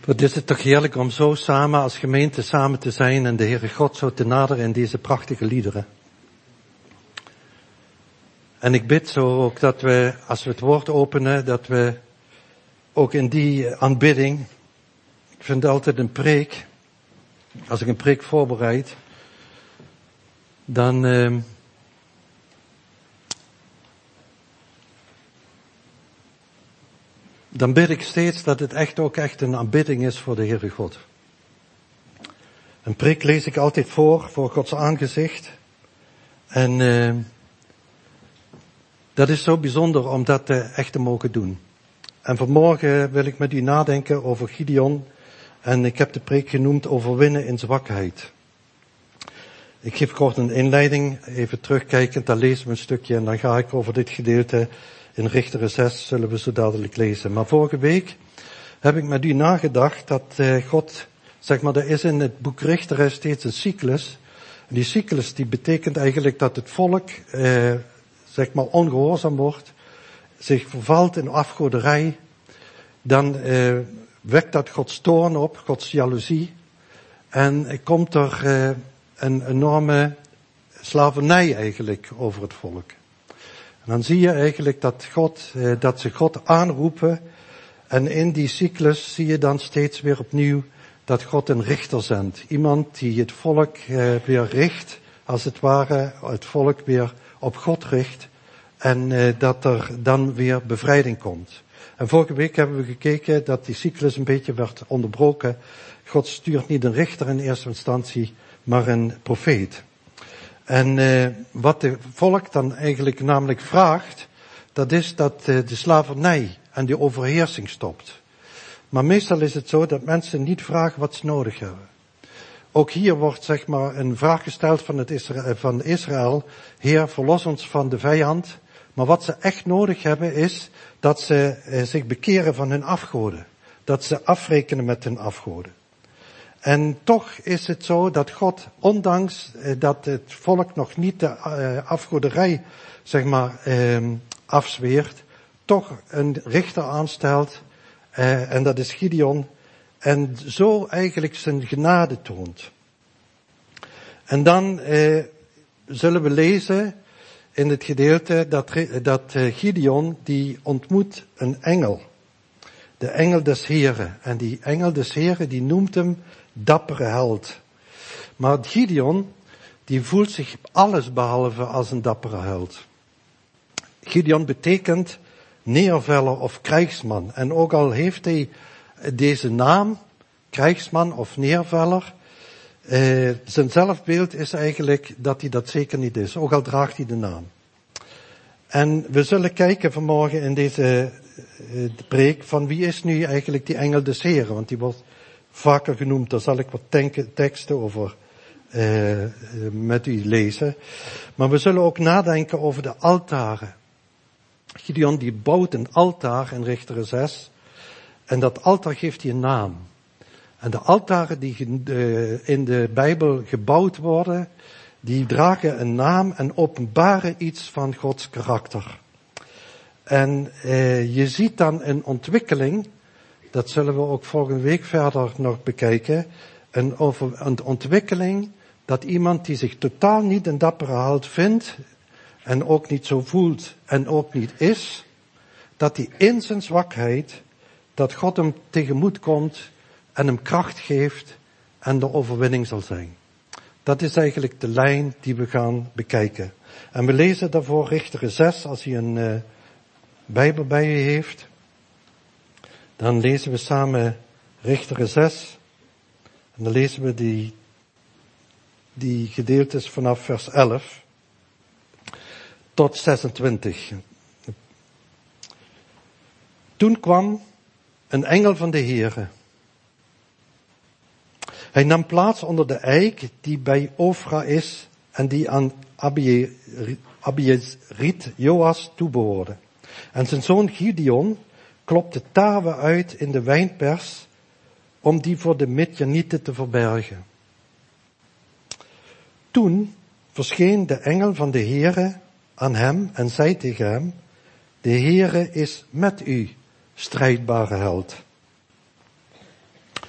Wat is het toch heerlijk om zo samen als gemeente samen te zijn en de Heere God zo te naderen in deze prachtige liederen. En ik bid zo ook dat we, als we het woord openen, dat we ook in die aanbidding, ik vind altijd een preek, als ik een preek voorbereid, dan bid ik steeds dat het echt een aanbidding is voor de Heere God. Een preek lees ik altijd voor Gods aangezicht. En dat is zo bijzonder om dat echt te mogen doen. En vanmorgen wil ik met u nadenken over Gideon. En ik heb de preek genoemd overwinnen in zwakheid. Ik geef kort een inleiding, even terugkijkend, dan lezen we een stukje en dan ga ik over dit gedeelte in Richteren 6 zullen we zo dadelijk lezen. Maar vorige week heb ik met u nagedacht dat God, zeg maar, er is in het boek Richteren steeds een cyclus. En die cyclus die betekent eigenlijk dat het volk, zeg maar, ongehoorzaam wordt, zich vervalt in afgoderij. Dan wekt dat Gods toorn op, Gods jaloezie. En komt er een enorme slavernij eigenlijk over het volk. En dan zie je eigenlijk dat ze God aanroepen. En in die cyclus zie je dan steeds weer opnieuw dat God een richter zendt. Iemand die het volk weer richt, als het ware, het volk weer op God richt. En dat er dan weer bevrijding komt. En vorige week hebben we gekeken dat die cyclus een beetje werd onderbroken. God stuurt niet een richter in eerste instantie, maar een profeet. En wat de volk dan eigenlijk namelijk vraagt, dat is dat de slavernij en de overheersing stopt. Maar meestal is het zo dat mensen niet vragen wat ze nodig hebben. Ook hier wordt, zeg maar, een vraag gesteld van Israël. Heer, verlos ons van de vijand. Maar wat ze echt nodig hebben is dat ze zich bekeren van hun afgoden. Dat ze afrekenen met hun afgoden. En toch is het zo dat God, ondanks dat het volk nog niet de afgoderij, zeg maar, afzweert, toch een richter aanstelt. En dat is Gideon. En zo eigenlijk zijn genade toont. En dan zullen we lezen in het gedeelte dat Gideon die ontmoet een engel. De engel des Heren. En die engel des Heren die noemt hem dappere held. Maar Gideon die voelt zich alles behalve als een dappere held. Gideon betekent neerveller of krijgsman. En ook al heeft hij deze naam, krijgsman of neerveller, zijn zelfbeeld is eigenlijk dat hij dat zeker niet is, ook al draagt hij de naam. En we zullen kijken vanmorgen in deze preek van wie is nu eigenlijk die engel des Heren, want die wordt vaker genoemd. Daar zal ik wat teksten over met u lezen. Maar we zullen ook nadenken over de altaren. Gideon die bouwt een altaar in Richteren 6 en dat altaar geeft hij een naam. En de altaren die in de Bijbel gebouwd worden, die dragen een naam en openbaren iets van Gods karakter. En je ziet dan een ontwikkeling, dat zullen we ook volgende week verder nog bekijken, een ontwikkeling dat iemand die zich totaal niet een dappere held vindt, en ook niet zo voelt en ook niet is, dat hij in zijn zwakheid, dat God hem tegemoet komt en hem kracht geeft en de overwinning zal zijn. Dat is eigenlijk de lijn die we gaan bekijken. En we lezen daarvoor Richteren 6, als u een Bijbel bij u heeft. Dan lezen we samen Richteren 6. En dan lezen we die gedeeltes vanaf vers 11 tot 26. Toen kwam een engel van de Heere. Hij nam plaats onder de eik die bij Ofra is en die aan Abiezriet Joas toebehoorde. En zijn zoon Gideon klopte tarwe uit in de wijnpers om die voor de Midjanieten te verbergen. Toen verscheen de engel van de Heere aan hem en zei tegen hem, de Heere is met u, strijdbare held.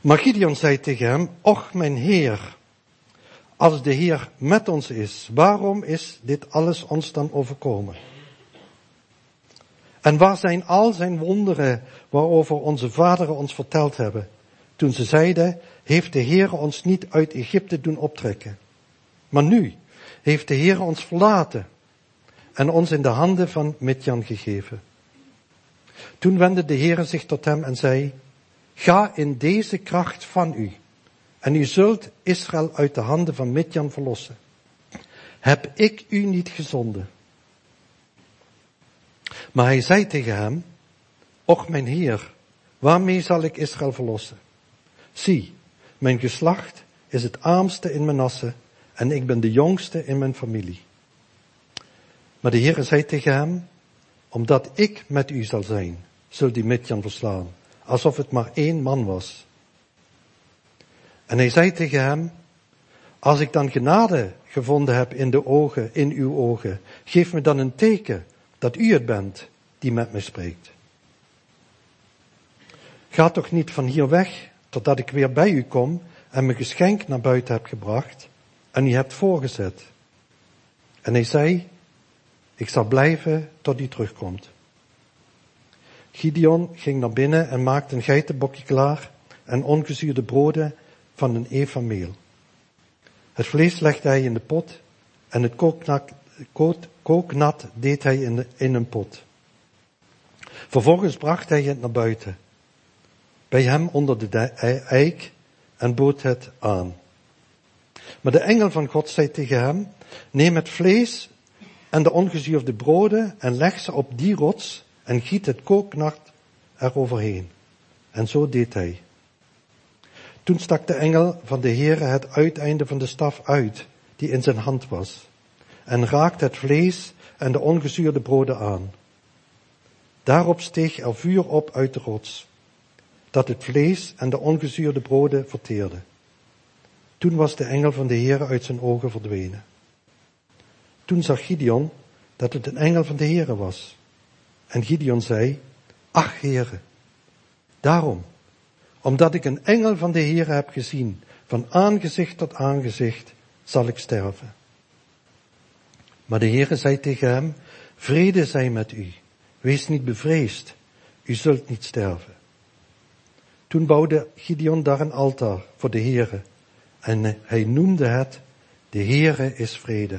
Maar Gideon zei tegen hem, och mijn Heer, als de Heer met ons is, waarom is dit alles ons dan overkomen? En waar zijn al zijn wonderen waarover onze vaderen ons verteld hebben, toen ze zeiden, heeft de Heer ons niet uit Egypte doen optrekken? Maar nu heeft de Heer ons verlaten en ons in de handen van Midjan gegeven. Toen wendde de Heer zich tot hem en zei, ga in deze kracht van u, en u zult Israël uit de handen van Midjan verlossen. Heb ik u niet gezonden? Maar hij zei tegen hem, och mijn Heer, waarmee zal ik Israël verlossen? Zie, mijn geslacht is het armste in Manasse en ik ben de jongste in mijn familie. Maar de Heer zei tegen hem, omdat ik met u zal zijn, zult u Midjan verslaan, alsof het maar 1 man was. En hij zei tegen hem, als ik dan genade gevonden heb in uw ogen, geef me dan een teken dat u het bent die met mij spreekt. Ga toch niet van hier weg, totdat ik weer bij u kom en mijn geschenk naar buiten heb gebracht en u hebt voorgezet. En hij zei, ik zal blijven tot u terugkomt. Gideon ging naar binnen en maakte een geitenbokje klaar en ongezuurde broden van een eva meel. Het vlees legde hij in de pot en het kooknat deed hij in een pot. Vervolgens bracht hij het naar buiten, bij hem onder de eik, en bood het aan. Maar de engel van God zei tegen hem, neem het vlees en de ongezuurde broden en leg ze op die rots en giet het kooknat eroverheen. En zo deed hij. Toen stak de engel van de Heere het uiteinde van de staf uit, die in zijn hand was, en raakte het vlees en de ongezuurde broden aan. Daarop steeg er vuur op uit de rots, dat het vlees en de ongezuurde broden verteerde. Toen was de engel van de Heere uit zijn ogen verdwenen. Toen zag Gideon dat het een engel van de Heere was. En Gideon zei, ach Heere, daarom, omdat ik een engel van de Heere heb gezien, van aangezicht tot aangezicht, zal ik sterven. Maar de Heere zei tegen hem, vrede zij met u, wees niet bevreesd, u zult niet sterven. Toen bouwde Gideon daar een altaar voor de Heere, en hij noemde het, de Heere is vrede.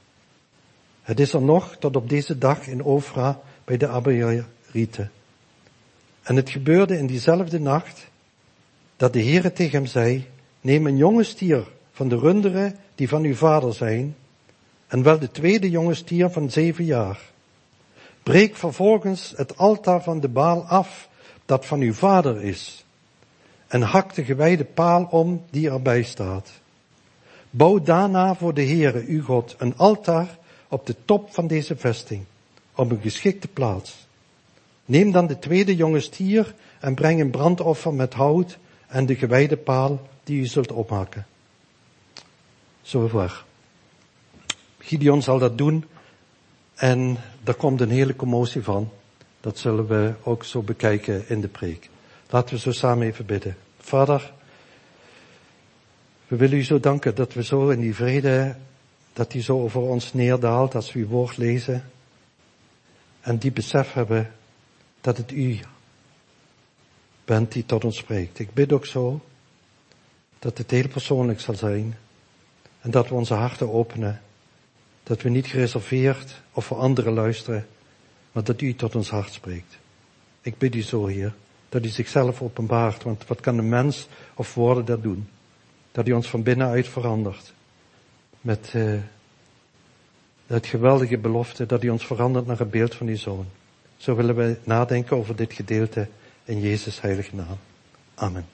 Het is er nog tot op deze dag in Ofra bij de Abiezrieten. En het gebeurde in diezelfde nacht, dat de Heere tegen hem zei, neem een jonge stier van de runderen die van uw vader zijn, en wel de tweede jonge stier van 7 jaar. Breek vervolgens het altaar van de Baal af, dat van uw vader is, en hak de gewijde paal om die erbij staat. Bouw daarna voor de Heere, uw God, een altaar op de top van deze vesting, op een geschikte plaats. Neem dan de tweede jonge stier en breng een brandoffer met hout en de gewijde paal die u zult ophakken. Zover. Gideon zal dat doen en daar komt een hele commotie van. Dat zullen we ook zo bekijken in de preek. Laten we zo samen even bidden. Vader, we willen u zo danken dat we zo in die vrede, dat die zo over ons neerdaalt als we uw woord lezen. En die besef hebben dat het u bent die tot ons spreekt. Ik bid ook zo dat het heel persoonlijk zal zijn. En dat we onze harten openen. Dat we niet gereserveerd of voor anderen luisteren, maar dat u tot ons hart spreekt. Ik bid u zo, Heer, dat u zichzelf openbaart. Want wat kan een mens of woorden dat doen? Dat u ons van binnenuit verandert. Met het geweldige belofte dat u ons verandert naar een beeld van uw Zoon. Zo willen we nadenken over dit gedeelte in Jezus' heilige naam. Amen.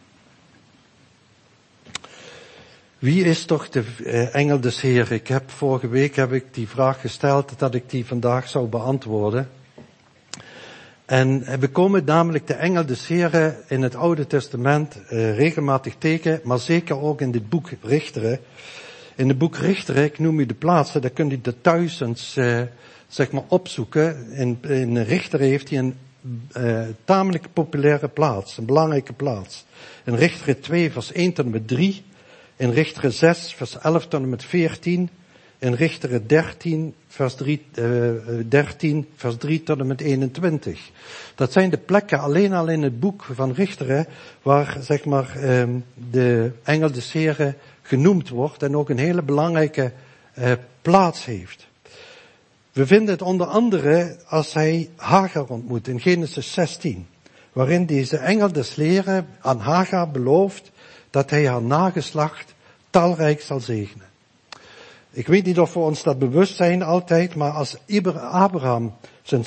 Wie is toch de engel des Heeren? Vorige week heb ik die vraag gesteld dat ik die vandaag zou beantwoorden. En we komen namelijk de engel des Heeren in het Oude Testament regelmatig tegen, maar zeker ook in dit boek Richteren. In het boek Richteren, ik noem u de plaatsen, daar kunt u de thuis eens zeg maar opzoeken. In Richteren heeft hij tamelijk populaire plaats, een belangrijke plaats. In Richteren 2 vers 1 tot en met 3, in Richteren 6 vers 11 tot en met 14, in Richteren 13 vers 3 tot en met 21. Dat zijn de plekken alleen al in het boek van Richteren waar zeg maar de engel des Heren genoemd wordt en ook een hele belangrijke plaats heeft. We vinden het onder andere als hij Hagar ontmoet in Genesis 16, waarin deze engel des Heren aan Hagar belooft dat hij haar nageslacht talrijk zal zegenen. Ik weet niet of we ons dat bewust zijn altijd, maar als Abraham zijn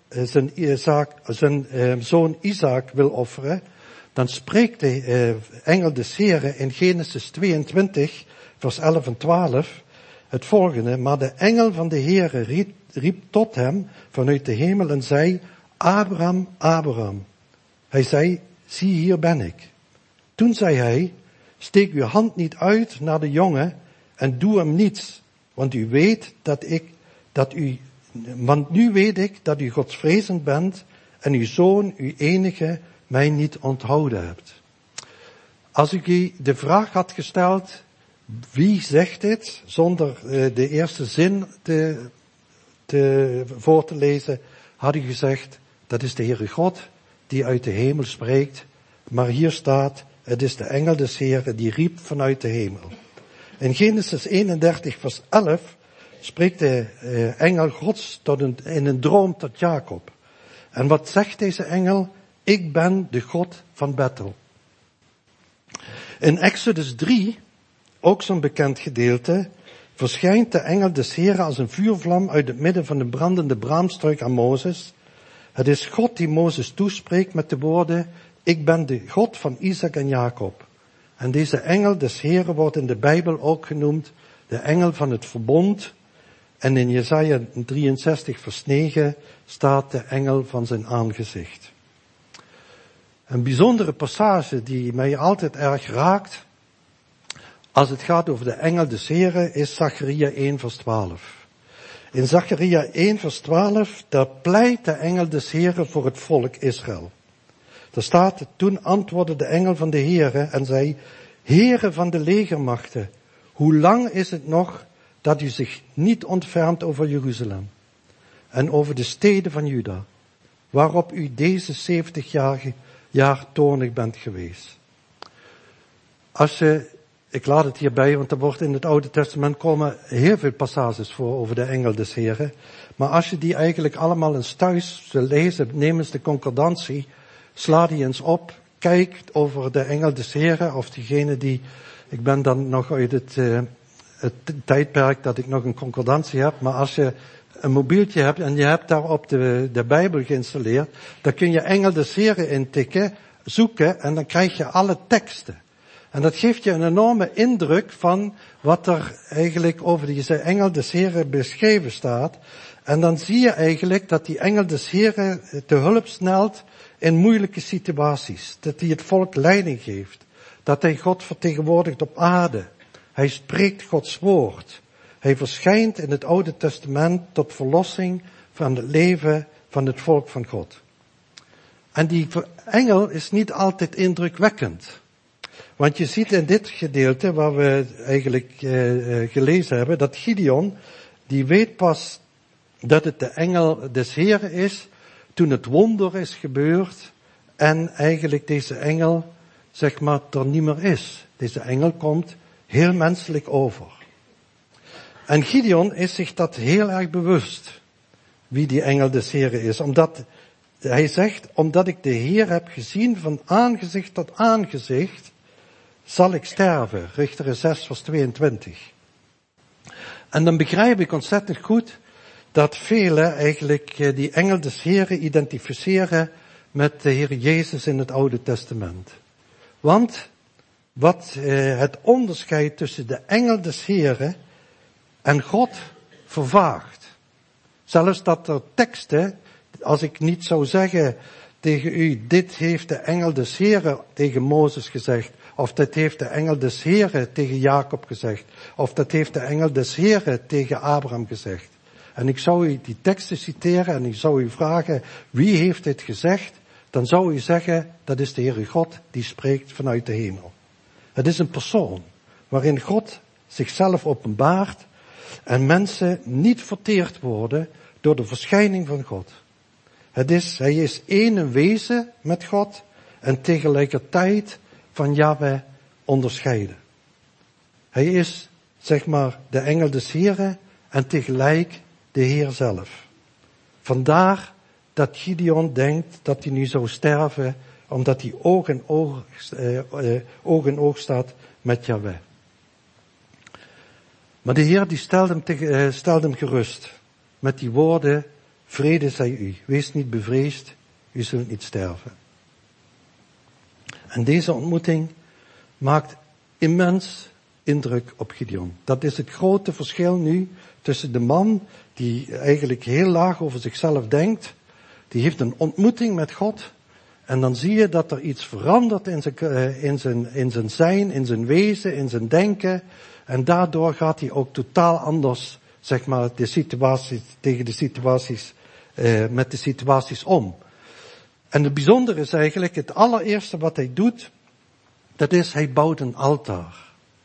zoon Isaac wil offeren, dan spreekt de engel des Heren in Genesis 22, vers 11 en 12 het volgende. Maar de engel van de Heere riep tot hem vanuit de hemel en zei, Abraham, Abraham. Hij zei, zie hier ben ik. Toen zei hij, steek uw hand niet uit naar de jongen en doe hem niets, want nu weet ik dat u godsvrezend bent en uw zoon, uw enige, mij niet onthouden hebt. Als ik u de vraag had gesteld, wie zegt dit, zonder de eerste zin voor te lezen, had u gezegd, dat is de Heere God die uit de hemel spreekt. Maar hier staat, het is de engel des Heren die riep vanuit de hemel. In Genesis 31 vers 11 spreekt de engel Gods in een droom tot Jacob. En wat zegt deze engel? Ik ben de God van Bethel. In Exodus 3, ook zo'n bekend gedeelte, verschijnt de engel des Heren als een vuurvlam uit het midden van de brandende braamstruik aan Mozes. Het is God die Mozes toespreekt met de woorden, ik ben de God van Isaac en Jacob. En deze engel des Heren wordt in de Bijbel ook genoemd de engel van het verbond. En in Jesaja 63 vers 9 staat de engel van zijn aangezicht. Een bijzondere passage die mij altijd erg raakt, als het gaat over de engel des Heren, is Zacharia 1 vers 12. In Zacharia 1 vers 12, daar pleit de engel des Heren voor het volk Israël. Daar staat, toen antwoordde de engel van de Heere en zei, Heere van de legermachten, hoe lang is het nog dat u zich niet ontfermt over Jeruzalem en over de steden van Juda, waarop u deze 70 jaar toornig bent geweest. Ik laat het hierbij, want er wordt in het Oude Testament komen heel veel passages voor over de engel des Heren. Maar als je die eigenlijk allemaal eens thuis wil lezen, neem eens de concordantie, sla die eens op, kijk over de engel des Heren of diegene die, ik ben dan nog uit het tijdperk dat ik nog een concordantie heb, maar als je een mobieltje hebt en je hebt daarop de Bijbel geïnstalleerd, dan kun je engel des Heren intikken, zoeken en dan krijg je alle teksten. En dat geeft je een enorme indruk van wat er eigenlijk over deze engel des Heren beschreven staat. En dan zie je eigenlijk dat die engel des Heren te hulp snelt in moeilijke situaties. Dat hij het volk leiding geeft. Dat hij God vertegenwoordigt op aarde. Hij spreekt Gods woord. Hij verschijnt in het Oude Testament tot verlossing van het leven van het volk van God. En die engel is niet altijd indrukwekkend. Want je ziet in dit gedeelte, waar we eigenlijk gelezen hebben, dat Gideon, die weet pas dat het de engel des Heren is, toen het wonder is gebeurd en eigenlijk deze engel, zeg maar, er niet meer is. Deze engel komt heel menselijk over. En Gideon is zich dat heel erg bewust, wie die engel des Heren is. Omdat hij zegt, omdat ik de Heer heb gezien van aangezicht tot aangezicht, zal ik sterven. Richteren 6 vers 22. En dan begrijp ik ontzettend goed dat velen eigenlijk die engel des Heren identificeren met de Heer Jezus in het Oude Testament. Want wat het onderscheid tussen de engel des Heren en God vervaagt. Zelfs dat er teksten, als ik niet zou zeggen tegen u, dit heeft de engel des Heren tegen Mozes gezegd, of dat heeft de engel des Heren tegen Jacob gezegd, of dat heeft de engel des Heren tegen Abraham gezegd. en ik zou u die teksten citeren en ik zou u vragen, wie heeft dit gezegd? Dan zou u zeggen, dat is de Heere God die spreekt vanuit de hemel. Het is een persoon waarin God zichzelf openbaart en mensen niet verteerd worden door de verschijning van God. Hij is één wezen met God en tegelijkertijd van Yahweh onderscheiden. Hij is, zeg maar, de engel des Heren en tegelijk de Heer zelf. Vandaar dat Gideon denkt dat hij nu zou sterven, omdat hij oog in oog staat met Yahweh. Maar de Heer die stelt hem gerust met die woorden, vrede zij u, wees niet bevreesd, u zult niet sterven. En deze ontmoeting maakt immens indruk op Gideon. Dat is het grote verschil nu tussen de man die eigenlijk heel laag over zichzelf denkt, die heeft een ontmoeting met God en dan zie je dat er iets verandert in zijn zijn, in zijn wezen, in zijn denken en daardoor gaat hij ook totaal anders, zeg maar, met de situaties om. En het bijzondere is eigenlijk, het allereerste wat hij doet, dat is, hij bouwt een altaar.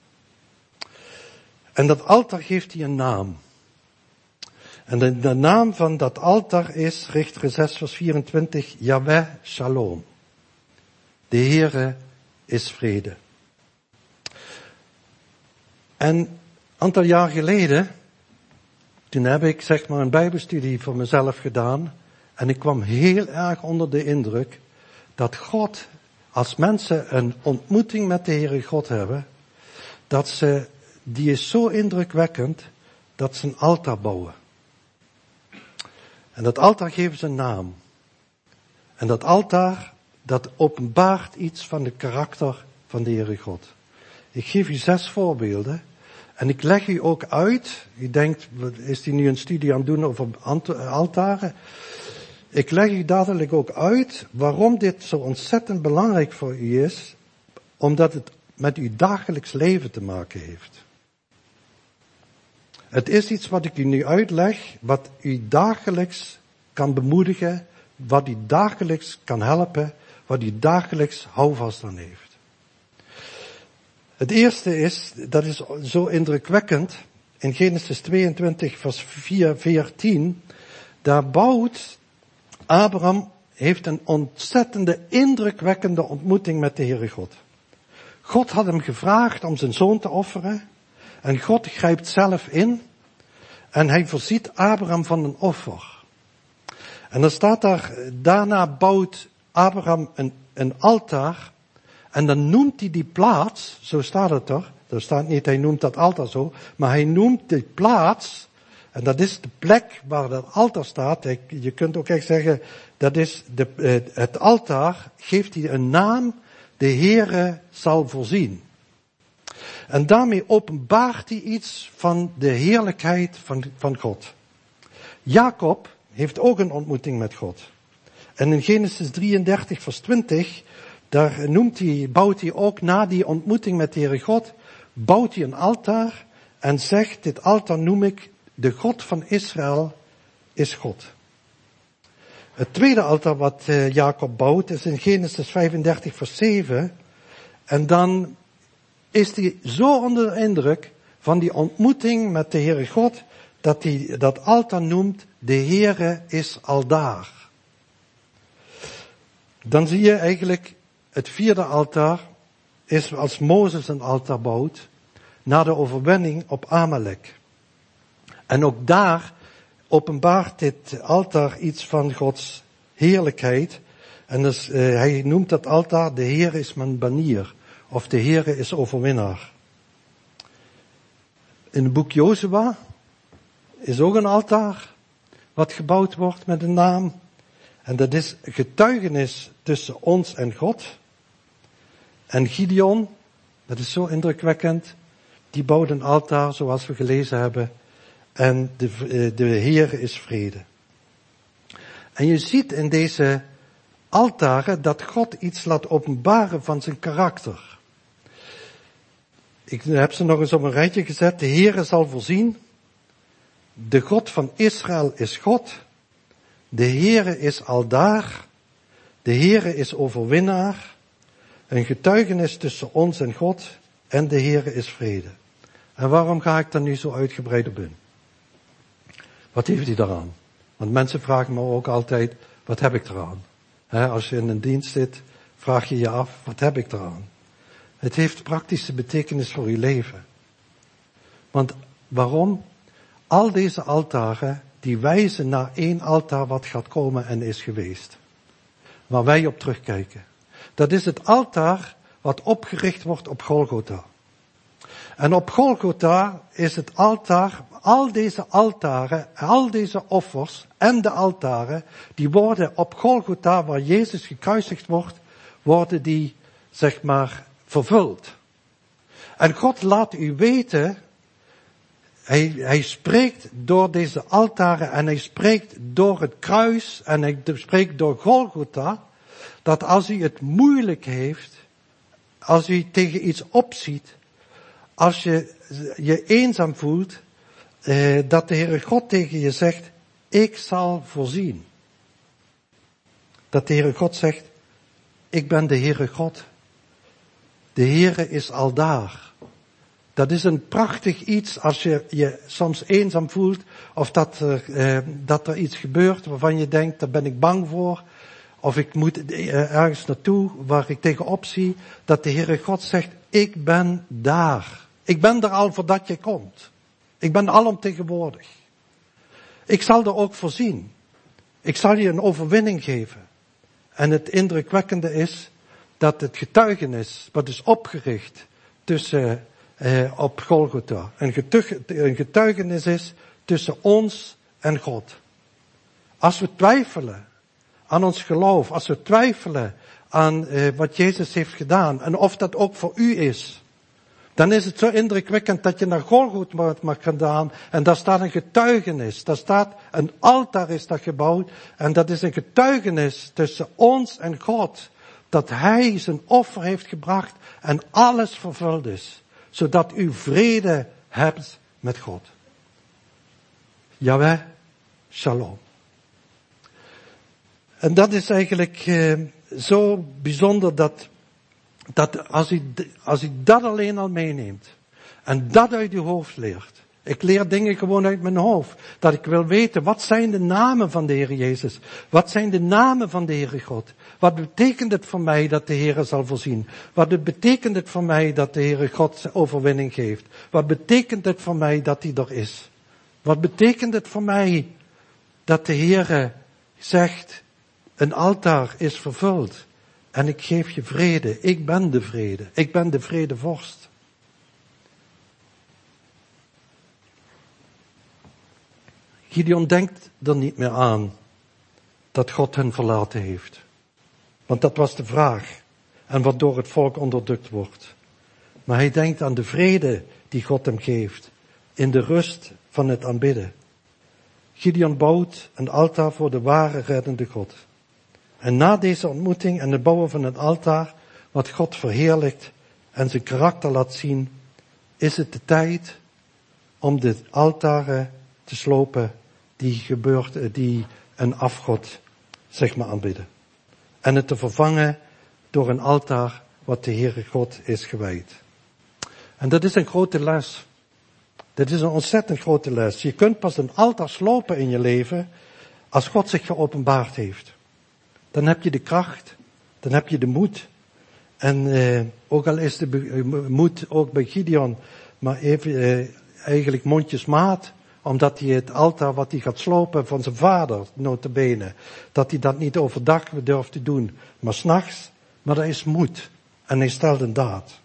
En dat altaar geeft hij een naam. En de naam van dat altaar is, Richteren 6 vers 24, Yahweh Shalom. De Heere is vrede. En een aantal jaar geleden, toen heb ik zeg maar een bijbelstudie voor mezelf gedaan. En ik kwam heel erg onder de indruk dat God, als mensen een ontmoeting met de Heere God hebben, die is zo indrukwekkend dat ze een altaar bouwen. En dat altaar geven ze een naam. En dat altaar, dat openbaart iets van de karakter van de Heere God. Ik geef u 6 voorbeelden. En ik leg u ook uit, u denkt, is hij nu een studie aan het doen over altaren? Ik leg u dadelijk ook uit waarom dit zo ontzettend belangrijk voor u is, omdat het met uw dagelijks leven te maken heeft. Het is iets wat ik u nu uitleg, wat u dagelijks kan bemoedigen, wat u dagelijks kan helpen, wat u dagelijks houvast aan heeft. Het eerste is, dat is zo indrukwekkend, in Genesis 22 vers 14, daar bouwt Abraham, heeft een ontzettende indrukwekkende ontmoeting met de Heere God. God had hem gevraagd om zijn zoon te offeren en God grijpt zelf in en hij voorziet Abraham van een offer. En dan staat daar, daarna bouwt Abraham een altaar en dan noemt hij die plaats, zo staat het er staat niet hij noemt dat altaar zo, maar hij noemt die plaats, en dat is de plek waar dat altaar staat. Je kunt ook echt zeggen, dat is het altaar, geeft hij een naam, de Heere zal voorzien. En daarmee openbaart hij iets van de heerlijkheid van God. Jacob heeft ook een ontmoeting met God. En in Genesis 33 vers 20, daar bouwt hij ook na die ontmoeting met de Heere God, bouwt hij een altaar en zegt, dit altaar noem ik, de God van Israël is God. Het tweede altaar wat Jacob bouwt is in Genesis 35 vers 7. En dan is hij zo onder de indruk van die ontmoeting met de Heere God, dat hij dat altaar noemt, de Heere is aldaar. Dan zie je eigenlijk, het vierde altaar is als Mozes een altaar bouwt, na de overwinning op Amalek. En ook daar openbaart dit altaar iets van Gods heerlijkheid. En dus, hij noemt dat altaar, de Heer is mijn banier. Of de Heer is overwinnaar. In het boek Jozua is ook een altaar wat gebouwd wordt met een naam. En dat is getuigenis tussen ons en God. En Gideon, dat is zo indrukwekkend, die bouwt een altaar zoals we gelezen hebben. En de Heer is vrede. En je ziet in deze altaren dat God iets laat openbaren van zijn karakter. Ik heb ze nog eens op een rijtje gezet. De Heere zal voorzien. De God van Israël is God. De Heere is aldaar. De Heere is overwinnaar. Een getuigenis tussen ons en God. En de Heere is vrede. En waarom ga ik daar nu zo uitgebreid op in? Wat heeft hij daaraan? Want mensen vragen me ook altijd, wat heb ik eraan? Als je in een dienst zit, vraag je je af, wat heb ik eraan? Het heeft praktische betekenis voor je leven. Want waarom? Al deze altaren, die wijzen naar één altaar wat gaat komen en is geweest. Waar wij op terugkijken. Dat is het altaar wat opgericht wordt op Golgotha. En op Golgotha is het altaar, al deze altaren, al deze offers en de altaren, die worden op Golgotha, waar Jezus gekruisigd wordt, worden die, vervuld. En God laat u weten, hij spreekt door deze altaren en hij spreekt door het kruis en hij spreekt door Golgotha, dat als u het moeilijk heeft, als u tegen iets opziet, als je je eenzaam voelt, dat de Heere God tegen je zegt, ik zal voorzien. Dat de Heere God zegt, ik ben de Heere God. De Heere is aldaar. Dat is een prachtig iets als je je soms eenzaam voelt, of dat er iets gebeurt waarvan je denkt, daar ben ik bang voor, of ik moet ergens naartoe waar ik tegenop zie, dat de Heere God zegt, ik ben daar. Ik ben er al voordat je komt. Ik ben alomtegenwoordig. Ik zal er ook voorzien. Ik zal je een overwinning geven. En het indrukwekkende is dat het getuigenis, wat is opgericht op Golgotha, een getuigenis is tussen ons en God. Als we twijfelen aan ons geloof, als we twijfelen aan wat Jezus heeft gedaan en of dat ook voor u is, dan is het zo indrukwekkend dat je naar Golgotha mag gaan en daar staat een getuigenis. Daar staat een altaar is daar gebouwd en dat is een getuigenis tussen ons en God. Dat Hij zijn offer heeft gebracht en alles vervuld is. Zodat u vrede hebt met God. Yahweh, shalom. En dat is eigenlijk zo bijzonder dat als u dat alleen al meeneemt en dat uit uw hoofd leert. Ik leer dingen gewoon uit mijn hoofd. Dat ik wil weten, wat zijn de namen van de Heer Jezus? Wat zijn de namen van de Heere God? Wat betekent het voor mij dat de Heere zal voorzien? Wat betekent het voor mij dat de Heere God overwinning geeft? Wat betekent het voor mij dat hij er is? Wat betekent het voor mij dat de Heere zegt, een altaar is vervuld en ik geef je vrede. Ik ben de vrede. Ik ben de vredevorst. Gideon denkt er niet meer aan dat God hen verlaten heeft. Want dat was de vraag. En wat door het volk onderdrukt wordt. Maar hij denkt aan de vrede die God hem geeft. In de rust van het aanbidden. Gideon bouwt een altaar voor de ware reddende God. En na deze ontmoeting en het bouwen van het altaar, wat God verheerlijkt en zijn karakter laat zien, is het de tijd om de altaren te slopen die een afgod, aanbidden. En het te vervangen door een altaar wat de Heere God is gewijd. En dat is een grote les. Dat is een ontzettend grote les. Je kunt pas een altaar slopen in je leven als God zich geopenbaard heeft. Dan heb je de kracht, dan heb je de moed. En ook al is de moed ook bij Gideon maar even eigenlijk mondjesmaat, omdat hij het altaar wat hij gaat slopen van zijn vader, nota bene, dat hij dat niet overdag durft te doen, maar 's nachts. Maar dat is moed. En hij stelt een daad.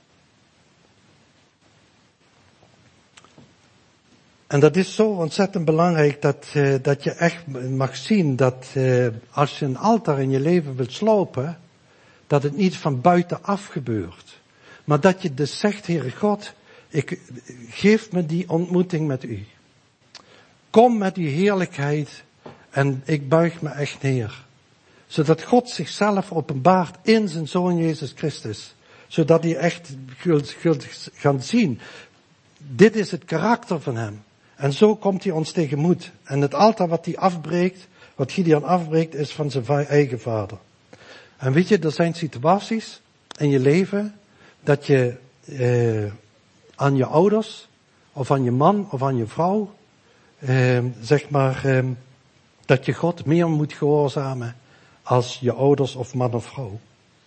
En dat is zo ontzettend belangrijk dat je echt mag zien dat als je een altaar in je leven wilt slopen, dat het niet van buitenaf gebeurt. Maar dat je dus zegt, Heere God, geef me die ontmoeting met u. Kom met uw heerlijkheid en ik buig me echt neer. Zodat God zichzelf openbaart in zijn Zoon Jezus Christus. Zodat hij echt gaat zien. Dit is het karakter van hem. En zo komt hij ons tegemoet. En het altaar wat wat Gideon afbreekt, is van zijn eigen vader. En weet je, er zijn situaties in je leven dat je aan je ouders, of aan je man, of aan je vrouw, dat je God meer moet gehoorzamen als je ouders of man of vrouw.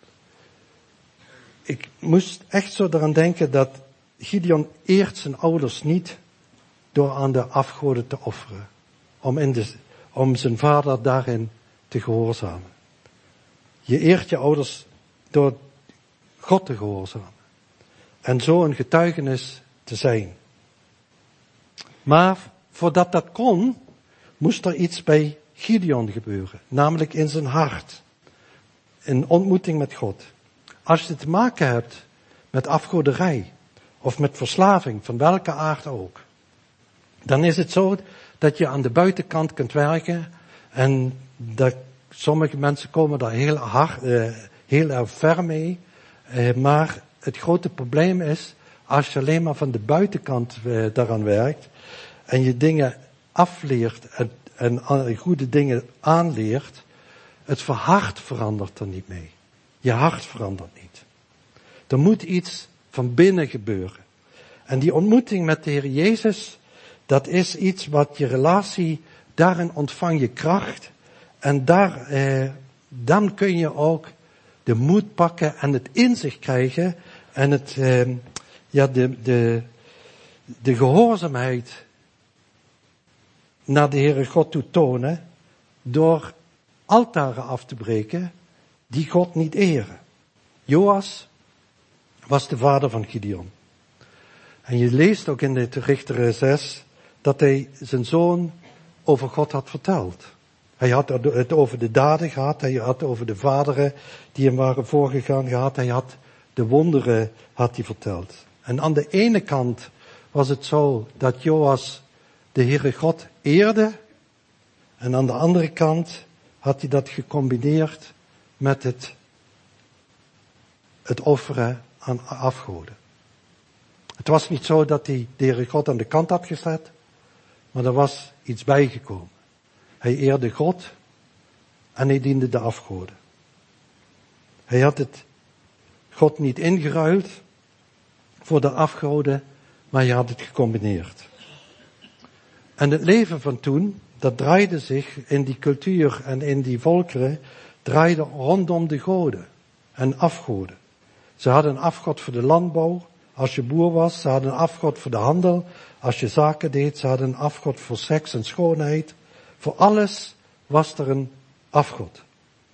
Ik moest echt zo eraan denken dat Gideon eert zijn ouders niet door aan de afgoden te offeren. Om zijn vader daarin te gehoorzamen. Je eert je ouders door God te gehoorzamen. En zo een getuigenis te zijn. Maar voordat dat kon, moest er iets bij Gideon gebeuren. Namelijk in zijn hart. Een ontmoeting met God. Als je te maken hebt met afgoderij. Of met verslaving, van welke aard ook. Dan is het zo dat je aan de buitenkant kunt werken. En dat sommige mensen komen daar heel erg ver mee. Maar het grote probleem is, als je alleen maar van de buitenkant daaraan werkt. En je dingen afleert en goede dingen aanleert. Het hart verandert er niet mee. Je hart verandert niet. Er moet iets van binnen gebeuren. En die ontmoeting met de Heer Jezus, dat is iets wat je relatie, daarin ontvang je kracht. En dan kun je ook de moed pakken en het inzicht krijgen. En de gehoorzaamheid naar de Heere God toe tonen. Door altaren af te breken die God niet eren. Joas was de vader van Gideon. En je leest ook in de Richteren 6 dat hij zijn zoon over God had verteld. Hij had het over de daden gehad, hij had het over de vaderen die hem waren voorgegaan gehad, hij had de wonderen had hij verteld. En aan de ene kant was het zo dat Joas de Heere God eerde, en aan de andere kant had hij dat gecombineerd met het offeren aan afgoden. Het was niet zo dat hij de Heere God aan de kant had gezet, maar er was iets bijgekomen. Hij eerde God en hij diende de afgoden. Hij had het God niet ingeruild voor de afgoden, maar hij had het gecombineerd. En het leven van toen, dat draaide zich in die cultuur en in die volkeren, draaide rondom de goden en afgoden. Ze hadden een afgod voor de landbouw, als je boer was. Ze hadden een afgod voor de handel, als je zaken deed. Ze hadden een afgod voor seks en schoonheid. Voor alles was er een afgod.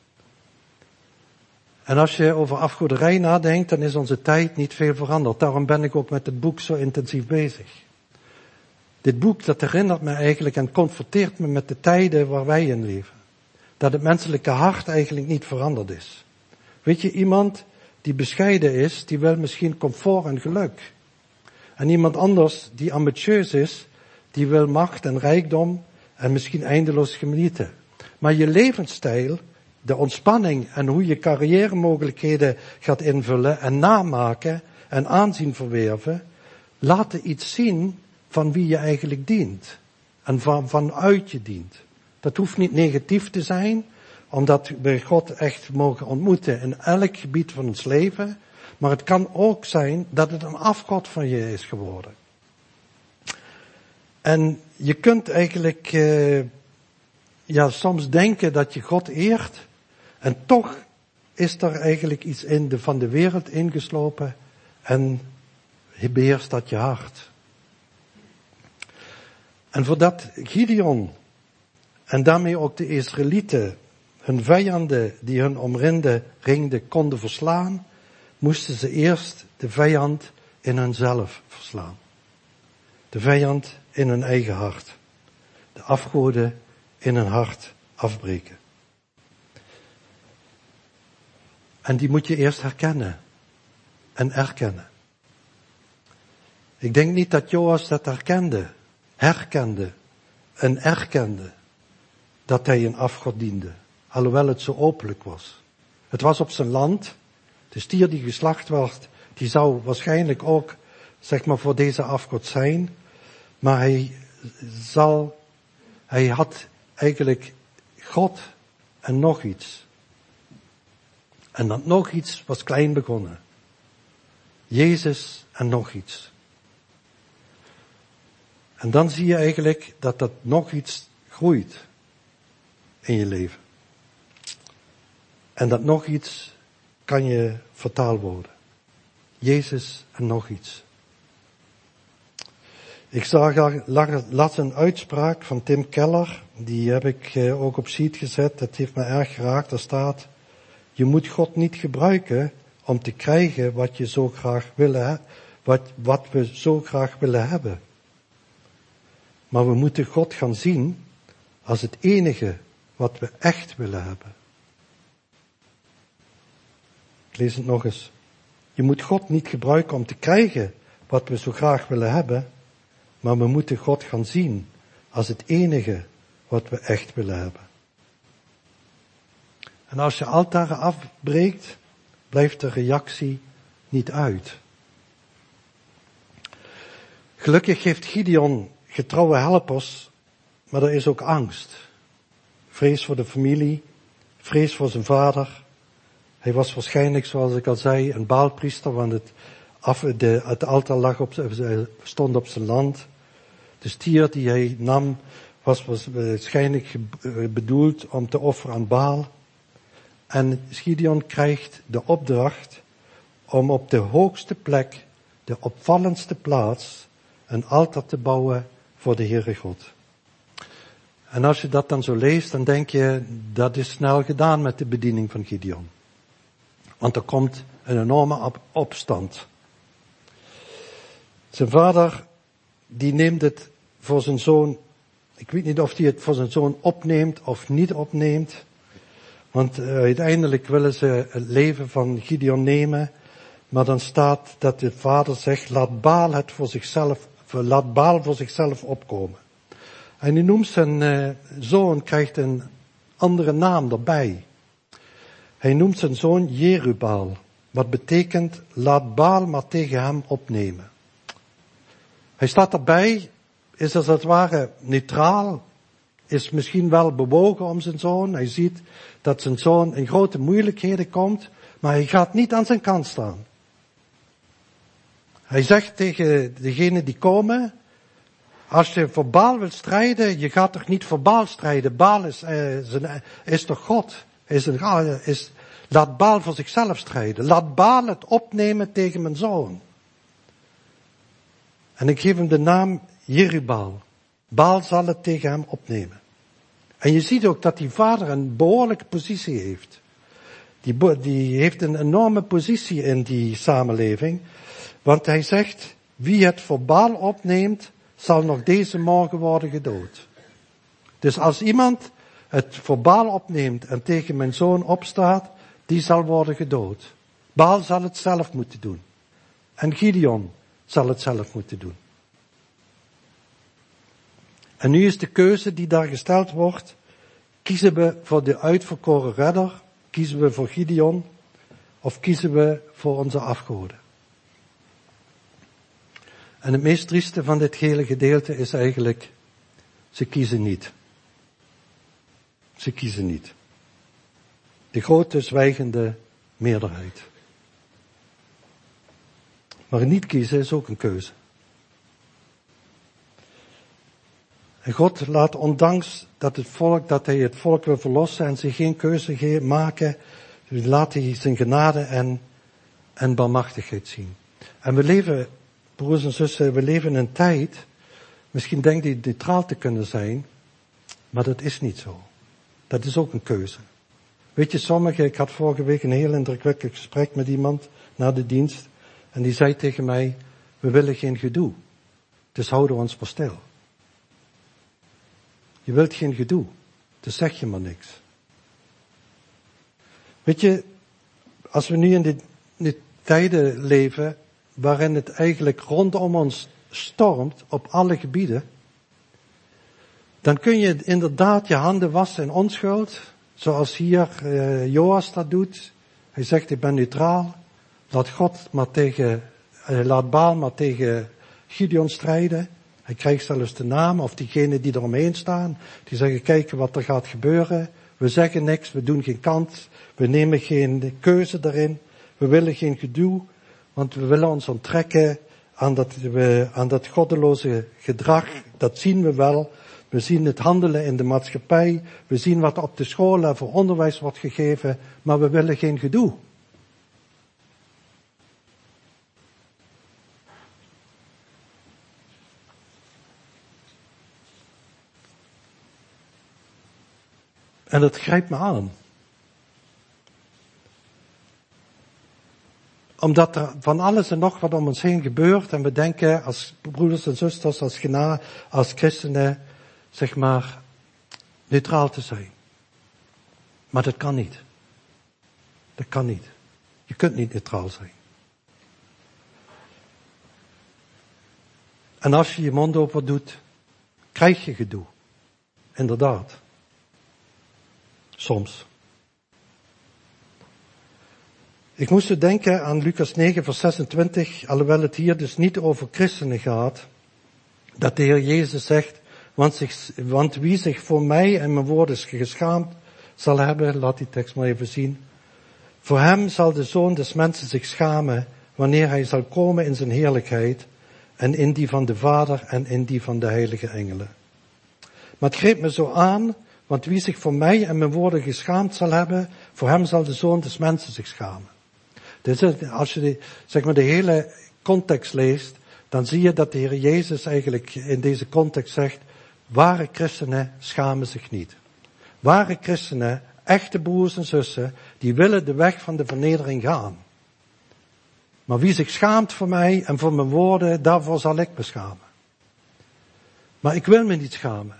En als je over afgoderij nadenkt, dan is onze tijd niet veel veranderd. Daarom ben ik ook met het boek zo intensief bezig. Dit boek, dat herinnert me eigenlijk en confronteert me met de tijden waar wij in leven. Dat het menselijke hart eigenlijk niet veranderd is. Weet je, iemand die bescheiden is, die wil misschien comfort en geluk. En iemand anders die ambitieus is, die wil macht en rijkdom en misschien eindeloos genieten. Maar je levensstijl, de ontspanning en hoe je carrière-mogelijkheden gaat invullen en namaken en aanzien verwerven, laten iets zien van wie je eigenlijk dient. En vanuit je dient. Dat hoeft niet negatief te zijn, omdat we God echt mogen ontmoeten in elk gebied van ons leven. Maar het kan ook zijn dat het een afgod van je is geworden. En je kunt eigenlijk soms denken dat je God eert. En toch is er eigenlijk iets van de wereld ingeslopen. En beheerst dat je hart. En voordat Gideon en daarmee ook de Israëlieten hun vijanden die hun omringden konden verslaan, moesten ze eerst de vijand in hunzelf verslaan. De vijand in hun eigen hart. De afgoden in hun hart afbreken. En die moet je eerst herkennen en erkennen. Ik denk niet dat Joas dat herkende en erkende dat hij een afgod diende. Alhoewel het zo openlijk was. Het was op zijn land. De stier die geslacht werd, die zou waarschijnlijk ook, voor deze afgod zijn. Maar hij hij had eigenlijk God en nog iets. En dat nog iets was klein begonnen. Jezus en nog iets. En dan zie je eigenlijk dat dat nog iets groeit in je leven. En dat nog iets kan je vertaald worden. Jezus en nog iets. Ik las een uitspraak van Tim Keller, die heb ik ook op sheet gezet, dat heeft me erg geraakt. Er staat, je moet God niet gebruiken om te krijgen wat je zo graag willen, wat we zo graag willen hebben. Maar we moeten God gaan zien als het enige wat we echt willen hebben. Ik lees het nog eens. Je moet God niet gebruiken om te krijgen wat we zo graag willen hebben, maar we moeten God gaan zien als het enige wat we echt willen hebben. En als je altaren afbreekt, blijft de reactie niet uit. Gelukkig heeft Gideon getrouwe helpers, maar er is ook angst. Vrees voor de familie, vrees voor zijn vader. Hij was waarschijnlijk, zoals ik al zei, een Baalpriester, want het altaar stond op zijn land. De stier die hij nam was waarschijnlijk bedoeld om te offeren aan Baal. En Gideon krijgt de opdracht om op de hoogste plek, de opvallendste plaats, een altaar te bouwen voor de Heere God. En als je dat dan zo leest, dan denk je, dat is snel gedaan met de bediening van Gideon. Want er komt een enorme opstand. Zijn vader, die neemt het voor zijn zoon, ik weet niet of hij het voor zijn zoon opneemt of niet opneemt. Want uiteindelijk willen ze het leven van Gideon nemen. Maar dan staat dat de vader zegt, laat Baal voor zichzelf opkomen. En hij noemt zijn zoon, krijgt een andere naam erbij. Hij noemt zijn zoon Jerubbaal. Wat betekent, laat Baal maar tegen hem opnemen. Hij staat erbij, is als het ware neutraal, is misschien wel bewogen om zijn zoon. Hij ziet dat zijn zoon in grote moeilijkheden komt, maar hij gaat niet aan zijn kant staan. Hij zegt tegen degenen die komen, als je voor Baal wilt strijden, je gaat toch niet voor Baal strijden. Baal is toch God? Laat Baal voor zichzelf strijden. Laat Baal het opnemen tegen mijn zoon. En ik geef hem de naam Jerubbaal. Baal zal het tegen hem opnemen. En je ziet ook dat die vader een behoorlijke positie heeft. Die heeft een enorme positie in die samenleving. Want hij zegt, wie het voor Baal opneemt, zal nog deze morgen worden gedood. Dus als iemand het voor Baal opneemt en tegen mijn zoon opstaat, die zal worden gedood. Baal zal het zelf moeten doen. En Gideon zal het zelf moeten doen. En nu is de keuze die daar gesteld wordt, kiezen we voor de uitverkoren redder, kiezen we voor Gideon, of kiezen we voor onze afgoden. En het meest trieste van dit hele gedeelte is eigenlijk, ze kiezen niet. Ze kiezen niet. De grote zwijgende meerderheid. Maar niet kiezen is ook een keuze. En God laat, ondanks dat hij het volk wil verlossen en zich geen keuze maken, laat hij zijn genade en barmhartigheid zien. En we leven, broers en zussen, we leven in een tijd, misschien denkt u neutraal te kunnen zijn, maar dat is niet zo. Dat is ook een keuze. Weet je, ik had vorige week een heel indrukwekkend gesprek met iemand na de dienst, en die zei tegen mij, we willen geen gedoe, dus houden we ons maar stil. Je wilt geen gedoe, dus zeg je maar niks. Weet je, als we nu in die tijden leven, waarin het eigenlijk rondom ons stormt op alle gebieden, dan kun je inderdaad je handen wassen in onschuld, zoals hier Joas dat doet. Hij zegt, ik ben neutraal, laat Baal maar tegen Gideon strijden. Hij krijgt zelfs de naam, of diegenen die eromheen staan, die zeggen, kijk wat er gaat gebeuren. We zeggen niks, we doen geen kant, we nemen geen keuze daarin. We willen geen gedoe, want we willen ons onttrekken aan dat goddeloze gedrag. Dat zien we wel. We zien het handelen in de maatschappij. We zien wat op de scholen voor onderwijs wordt gegeven, maar we willen geen gedoe. En dat grijpt me aan. Omdat er van alles en nog wat om ons heen gebeurt en we denken als broeders en zusters, als christenen, zeg maar, neutraal te zijn. Maar dat kan niet. Dat kan niet. Je kunt niet neutraal zijn. En als je je mond open doet, krijg je gedoe. Inderdaad. Soms. Ik moest dus denken aan Lucas 9 vers 26, alhoewel het hier dus niet over christenen gaat, dat de Heer Jezus zegt, want wie zich voor mij en mijn woorden geschaamd zal hebben, laat die tekst maar even zien, voor hem zal de Zoon des Mensen zich schamen, wanneer hij zal komen in zijn heerlijkheid, en in die van de Vader en in die van de heilige engelen. Maar het greep me zo aan, want wie zich voor mij en mijn woorden geschaamd zal hebben, voor hem zal de Zoon des Mensen zich schamen. Dus als je de hele context leest, dan zie je dat de Heer Jezus eigenlijk in deze context zegt, ware christenen schamen zich niet. Ware christenen, echte broers en zussen, die willen de weg van de vernedering gaan. Maar wie zich schaamt voor mij en voor mijn woorden, daarvoor zal ik me schamen. Maar ik wil me niet schamen.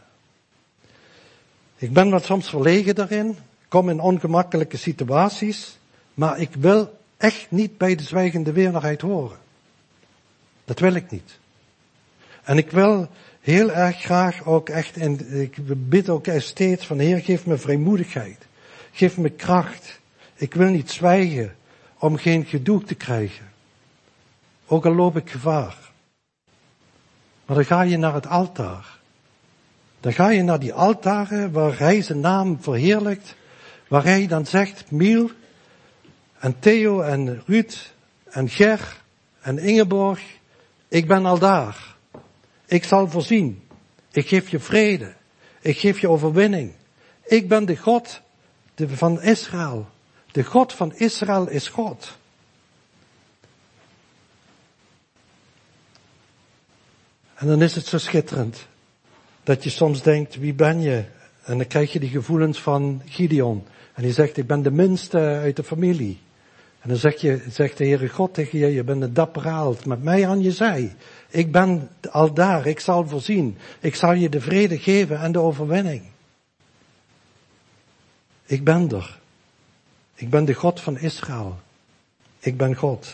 Ik ben wat soms verlegen daarin, kom in ongemakkelijke situaties, maar ik wil echt niet bij de zwijgende meerderheid horen. Dat wil ik niet. En ik wil heel erg graag ook echt, en ik bid ook steeds van Heer, geef me vrijmoedigheid. Geef me kracht. Ik wil niet zwijgen om geen gedoe te krijgen. Ook al loop ik gevaar. Maar dan ga je naar het altaar. Dan ga je naar die altaren waar hij zijn naam verheerlijkt. Waar hij dan zegt, Miel en Theo en Ruud en Ger en Ingeborg, ik ben al daar. Ik zal voorzien. Ik geef je vrede. Ik geef je overwinning. Ik ben de God van Israël. De God van Israël is God. En dan is het zo schitterend dat je soms denkt, wie ben je? En dan krijg je die gevoelens van Gideon. En die zegt, ik ben de minste uit de familie. En dan zegt de Heere God tegen je, je bent een dapper held, met mij aan je zij. Ik ben al daar, ik zal voorzien. Ik zal je de vrede geven en de overwinning. Ik ben er. Ik ben de God van Israël. Ik ben God.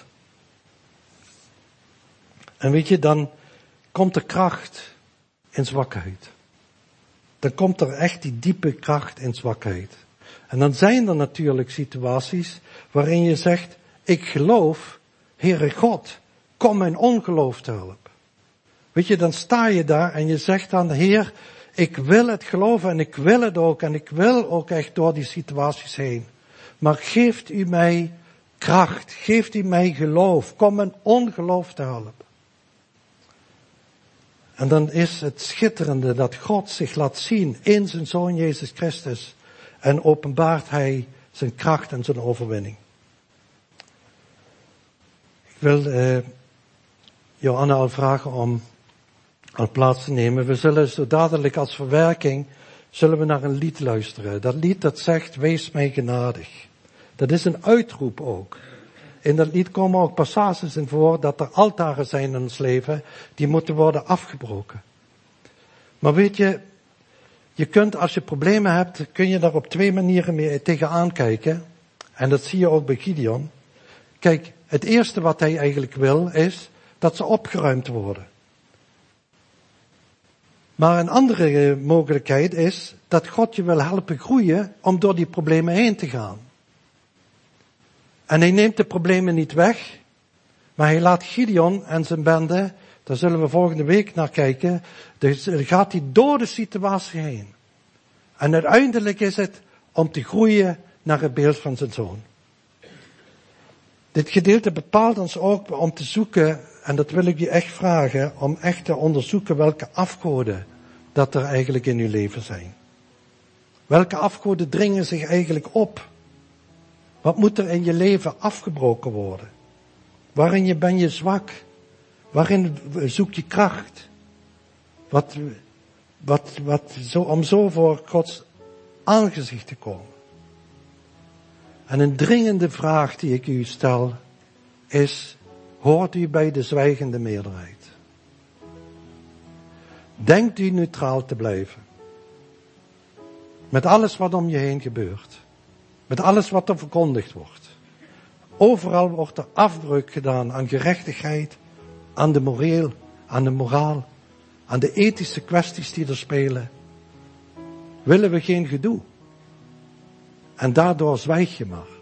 En weet je, dan komt er kracht in zwakheid. Dan komt er echt die diepe kracht in zwakheid. En dan zijn er natuurlijk situaties waarin je zegt, ik geloof, Heere God, kom mijn ongeloof te helpen. Weet je, dan sta je daar en je zegt dan, Heer, ik wil het geloven en ik wil het ook en ik wil ook echt door die situaties heen. Maar geeft u mij kracht, geeft u mij geloof, kom mijn ongeloof te helpen. En dan is het schitterende dat God zich laat zien in zijn Zoon Jezus Christus en openbaart hij zijn kracht en zijn overwinning. Ik wil Johanna al vragen om aan plaats te nemen. We zullen zo dadelijk als verwerking, zullen we naar een lied luisteren. Dat lied dat zegt, wees mij genadig. Dat is een uitroep ook. In dat lied komen ook passages in voor dat er altaren zijn in ons leven, die moeten worden afgebroken. Maar weet je, je kunt als je problemen hebt, kun je daar op twee manieren mee tegenaan kijken. En dat zie je ook bij Gideon. Kijk, het eerste wat hij eigenlijk wil is dat ze opgeruimd worden. Maar een andere mogelijkheid is dat God je wil helpen groeien om door die problemen heen te gaan. En hij neemt de problemen niet weg, maar hij laat Gideon en zijn bende Daar zullen we volgende week naar kijken. Dus gaat hij door de situatie heen. En uiteindelijk is het om te groeien naar het beeld van zijn zoon. Dit gedeelte bepaalt ons ook om te zoeken, en dat wil ik je echt vragen, om echt te onderzoeken welke afgoden dat er eigenlijk in uw leven zijn. Welke afgoden dringen zich eigenlijk op? Wat moet er in je leven afgebroken worden? Waarin ben je zwak? Waarin zoek je kracht? Om zo voor Gods aangezicht te komen. En een dringende vraag die ik u stel is, hoort u bij de zwijgende meerderheid? Denkt u neutraal te blijven? Met alles wat om je heen gebeurt. Met alles wat er verkondigd wordt. Overal wordt er afbreuk gedaan aan gerechtigheid, aan de moraal, aan de ethische kwesties die er spelen. Willen we geen gedoe? En daardoor zwijg je maar.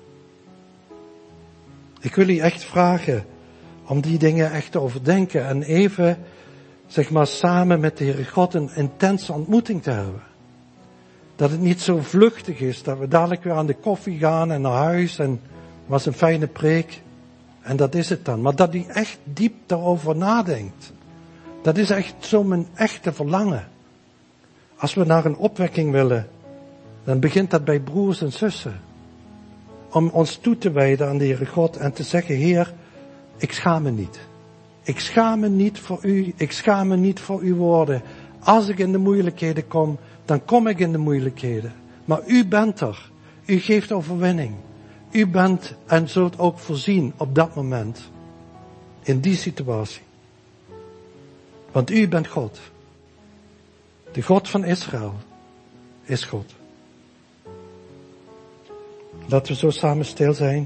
Ik wil u echt vragen om die dingen echt te overdenken en even, samen met de Heere God een intense ontmoeting te hebben. Dat het niet zo vluchtig is, dat we dadelijk weer aan de koffie gaan en naar huis en was een fijne preek. En dat is het dan. Maar dat hij echt diep daarover nadenkt. Dat is echt zo mijn echte verlangen. Als we naar een opwekking willen, dan begint dat bij broers en zussen. Om ons toe te wijden aan de Heere God en te zeggen, Heer, ik schaam me niet. Ik schaam me niet voor u, ik schaam me niet voor uw woorden. Als ik in de moeilijkheden kom, dan kom ik in de moeilijkheden. Maar u bent er. U geeft overwinning. U bent en zult ook voorzien op dat moment. In die situatie. Want u bent God. De God van Israël is God. Laten we zo samen stil zijn.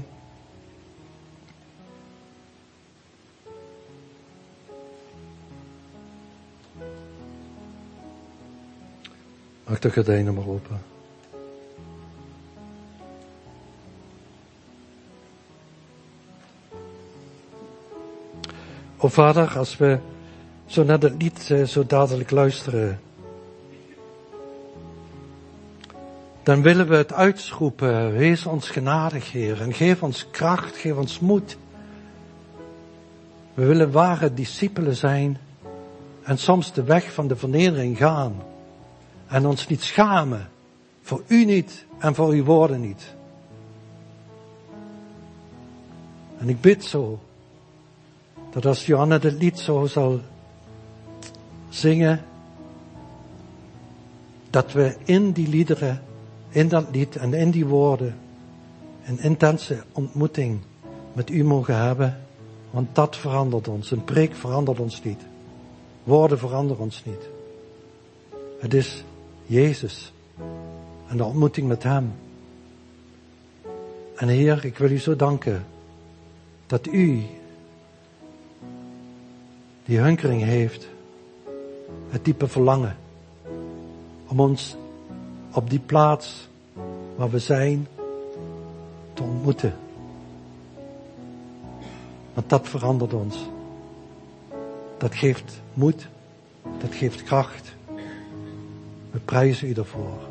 Mag de gordijnen maar open. O Vader, als we zo naar dat lied zo dadelijk luisteren, dan willen we het uitroepen, wees ons genadig, Heer, en geef ons kracht, geef ons moed. We willen ware discipelen zijn en soms de weg van de vernedering gaan en ons niet schamen, voor u niet en voor uw woorden niet. En ik bid zo, dat als Johanna dit lied zo zal zingen, dat we in die liederen, in dat lied en in die woorden, een intense ontmoeting met u mogen hebben, want dat verandert ons. Een preek verandert ons niet. Woorden veranderen ons niet. Het is Jezus en de ontmoeting met hem. En Heer, ik wil u zo danken dat u die hunkering heeft, het diepe verlangen, om ons op die plaats waar we zijn te ontmoeten. Want dat verandert ons. Dat geeft moed, dat geeft kracht. We prijzen u daarvoor.